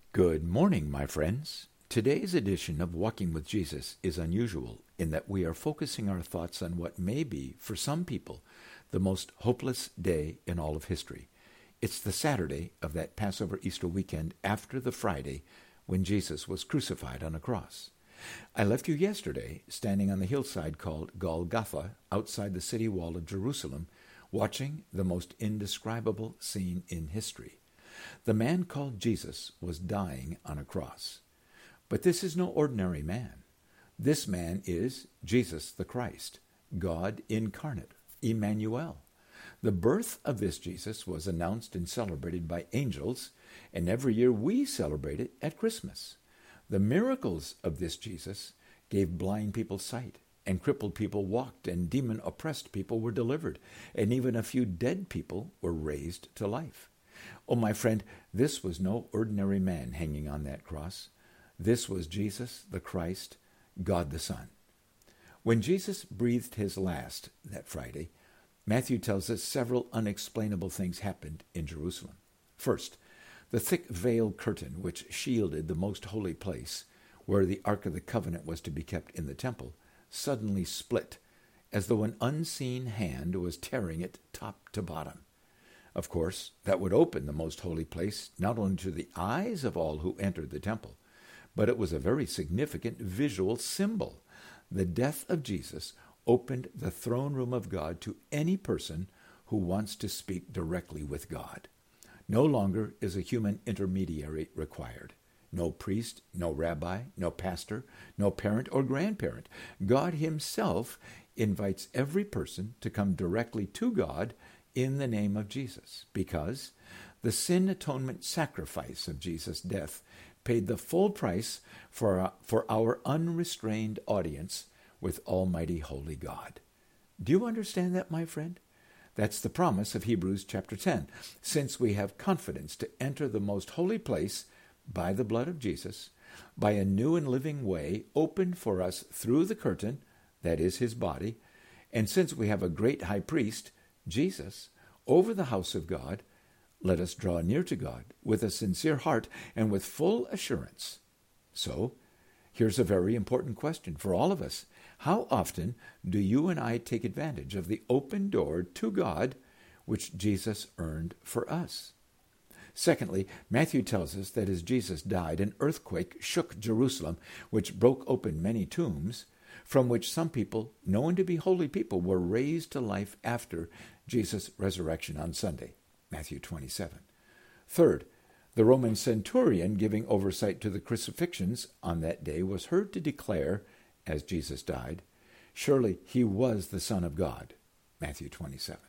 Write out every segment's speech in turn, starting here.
Good morning, my friends. Today's edition of Walking with Jesus is unusual in that we are focusing our thoughts on what may be, for some people, the most hopeless day in all of history. It's the Saturday of that Passover Easter weekend after the Friday when Jesus was crucified on a cross. I left you yesterday standing on the hillside called Golgotha outside the city wall of Jerusalem, watching the most indescribable scene in history. The man called Jesus was dying on a cross. But this is no ordinary man. This man is Jesus the Christ, God incarnate, Emmanuel. The birth of this Jesus was announced and celebrated by angels, and every year we celebrate it at Christmas. The miracles of this Jesus gave blind people sight, and crippled people walked, and demon-oppressed people were delivered, and even a few dead people were raised to life. Oh, my friend, this was no ordinary man hanging on that cross. This was Jesus the Christ, God the Son. When Jesus breathed his last that Friday, Matthew tells us several unexplainable things happened in Jerusalem. First, the thick veil curtain which shielded the most holy place, where the Ark of the Covenant was to be kept in the temple, suddenly split, as though an unseen hand was tearing it top to bottom. Of course, that would open the most holy place not only to the eyes of all who entered the temple, but it was a very significant visual symbol. The death of Jesus opened the throne room of God to any person who wants to speak directly with God. No longer is a human intermediary required. No priest, no rabbi, no pastor, no parent or grandparent. God himself invites every person to come directly to God in the name of Jesus, because the sin atonement sacrifice of Jesus' death paid the full price for our unrestrained audience with Almighty Holy God. Do you understand that, my friend? That's the promise of Hebrews chapter 10. Since we have confidence to enter the most holy place by the blood of Jesus, by a new and living way opened for us through the curtain, that is his body, and since we have a great high priest, Jesus, over the house of God, let us draw near to God with a sincere heart and with full assurance. So, here's a very important question for all of us. How often do you and I take advantage of the open door to God which Jesus earned for us? Secondly, Matthew tells us that as Jesus died, an earthquake shook Jerusalem, which broke open many tombs, from which some people, known to be holy people, were raised to life after Jesus' resurrection on Sunday, Matthew 27. Third, the Roman centurion giving oversight to the crucifixions on that day was heard to declare, as Jesus died, surely he was the Son of God, Matthew 27.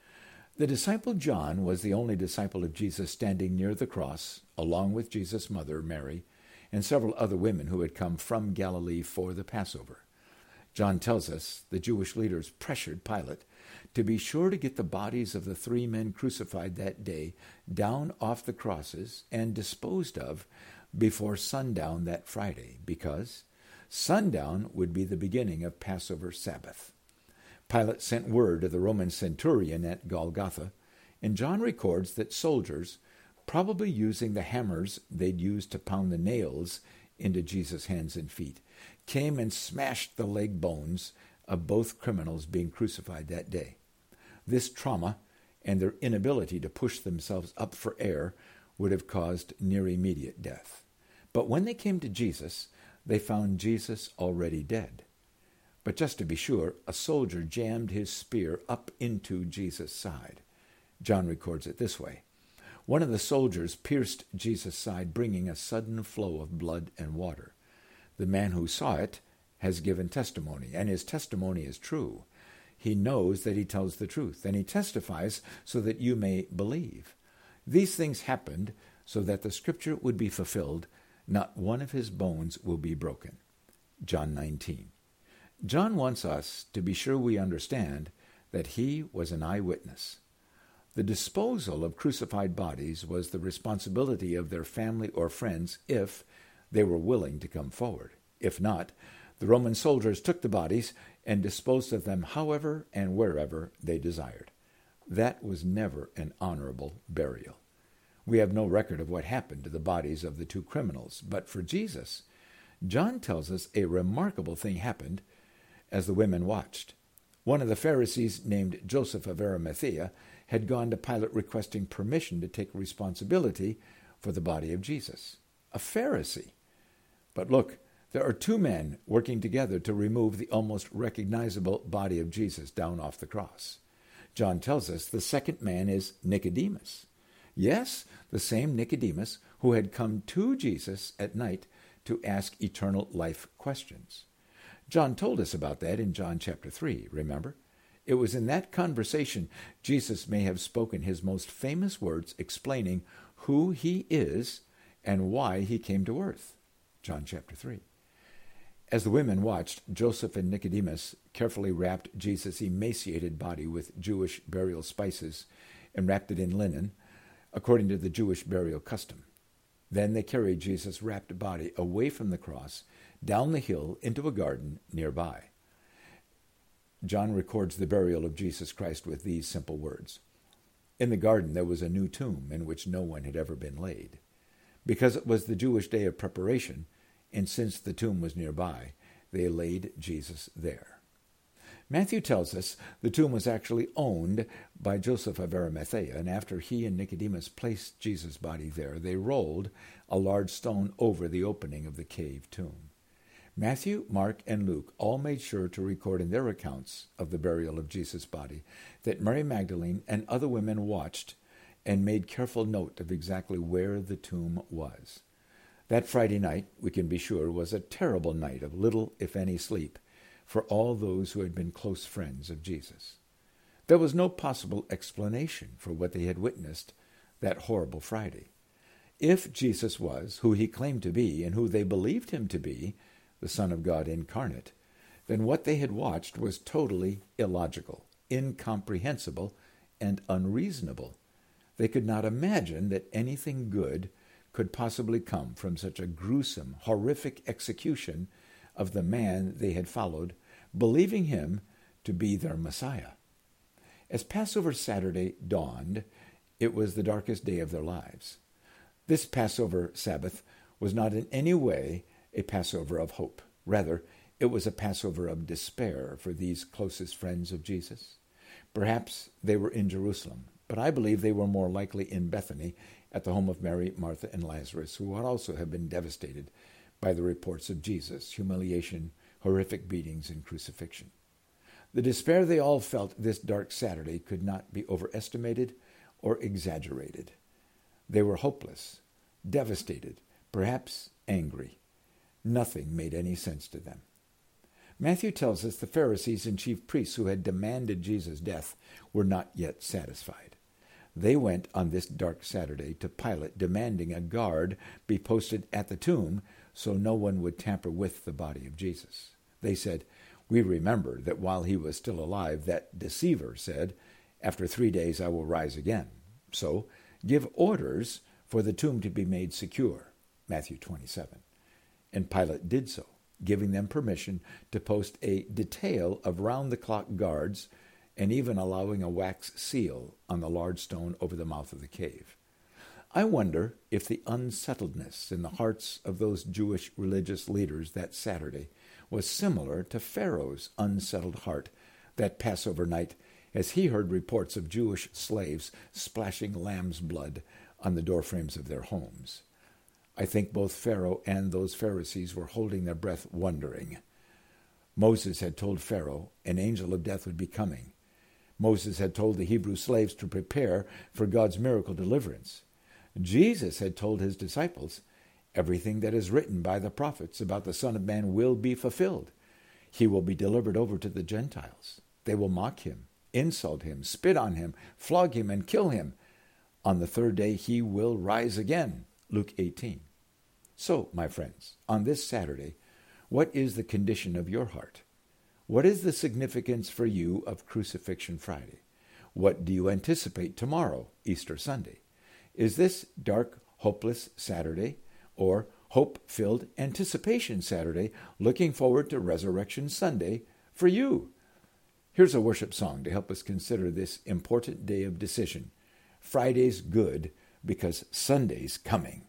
The disciple John was the only disciple of Jesus standing near the cross, along with Jesus' mother, Mary, and several other women who had come from Galilee for the Passover. John tells us the Jewish leaders pressured Pilate to be sure to get the bodies of the three men crucified that day down off the crosses and disposed of before sundown that Friday, because sundown would be the beginning of Passover Sabbath. Pilate sent word to the Roman centurion at Golgotha, and John records that soldiers, probably using the hammers they'd used to pound the nails into Jesus' hands and feet, came and smashed the leg bones of both criminals being crucified that day. This trauma and their inability to push themselves up for air would have caused near immediate death. But when they came to Jesus, they found Jesus already dead. But just to be sure, a soldier jammed his spear up into Jesus' side. John records it this way. One of the soldiers pierced Jesus' side, bringing a sudden flow of blood and water. The man who saw it has given testimony, and his testimony is true. He knows that he tells the truth, and he testifies so that you may believe. These things happened so that the scripture would be fulfilled, not one of his bones will be broken. John 19. John wants us to be sure we understand that he was an eyewitness. The disposal of crucified bodies was the responsibility of their family or friends if they were willing to come forward. If not, the Roman soldiers took the bodies and disposed of them however and wherever they desired. That was never an honorable burial. We have no record of what happened to the bodies of the two criminals, but for Jesus, John tells us a remarkable thing happened as the women watched. One of the Pharisees, named Joseph of Arimathea, had gone to Pilate requesting permission to take responsibility for the body of Jesus. A Pharisee. But look, there are two men working together to remove the almost recognizable body of Jesus down off the cross. John tells us the second man is Nicodemus. Yes, the same Nicodemus who had come to Jesus at night to ask eternal life questions. John told us about that in John chapter 3, remember? It was in that conversation Jesus may have spoken his most famous words explaining who he is and why he came to earth. John chapter 3. As the women watched, Joseph and Nicodemus carefully wrapped Jesus' emaciated body with Jewish burial spices and wrapped it in linen, according to the Jewish burial custom. Then they carried Jesus' wrapped body away from the cross, down the hill into a garden nearby. John records the burial of Jesus Christ with these simple words. In the garden there was a new tomb in which no one had ever been laid. Because it was the Jewish day of preparation, and since the tomb was nearby, they laid Jesus there. Matthew tells us the tomb was actually owned by Joseph of Arimathea, and after he and Nicodemus placed Jesus' body there, they rolled a large stone over the opening of the cave tomb. Matthew, Mark, and Luke all made sure to record in their accounts of the burial of Jesus' body that Mary Magdalene and other women watched and made careful note of exactly where the tomb was. That Friday night, we can be sure, was a terrible night of little, if any, sleep for all those who had been close friends of Jesus. There was no possible explanation for what they had witnessed that horrible Friday. If Jesus was who he claimed to be and who they believed him to be, the Son of God incarnate, then what they had watched was totally illogical, incomprehensible, and unreasonable. They could not imagine that anything good could possibly come from such a gruesome, horrific execution of the man they had followed, believing him to be their Messiah. As Passover Saturday dawned, it was the darkest day of their lives. This Passover Sabbath was not in any way a Passover of hope. Rather, it was a Passover of despair for these closest friends of Jesus. Perhaps they were in Jerusalem, but I believe they were more likely in Bethany at the home of Mary, Martha, and Lazarus, who would also have been devastated by the reports of Jesus' humiliation, horrific beatings, and crucifixion. The despair they all felt this dark Saturday could not be overestimated or exaggerated. They were hopeless, devastated, perhaps angry. Nothing made any sense to them. Matthew tells us the Pharisees and chief priests who had demanded Jesus' death were not yet satisfied. They went on this dark Saturday to Pilate, demanding a guard be posted at the tomb so no one would tamper with the body of Jesus. They said, "We remember that while he was still alive, that deceiver said, 'After 3 days I will rise again.' So give orders for the tomb to be made secure." Matthew 27. And Pilate did so, giving them permission to post a detail of round-the-clock guards and even allowing a wax seal on the large stone over the mouth of the cave. I wonder if the unsettledness in the hearts of those Jewish religious leaders that Saturday was similar to Pharaoh's unsettled heart that Passover night as he heard reports of Jewish slaves splashing lamb's blood on the doorframes of their homes. I think both Pharaoh and those Pharisees were holding their breath, wondering. Moses had told Pharaoh an angel of death would be coming. Moses had told the Hebrew slaves to prepare for God's miracle deliverance. Jesus had told his disciples, "Everything that is written by the prophets about the Son of Man will be fulfilled. He will be delivered over to the Gentiles. They will mock him, insult him, spit on him, flog him, and kill him. On the third day he will rise again." Luke 18. So, my friends, on this Saturday, what is the condition of your heart? What is the significance for you of Crucifixion Friday? What do you anticipate tomorrow, Easter Sunday? Is this dark, hopeless Saturday or hope-filled anticipation Saturday, looking forward to Resurrection Sunday for you? Here's a worship song to help us consider this important day of decision. Friday's good, because Sunday's coming.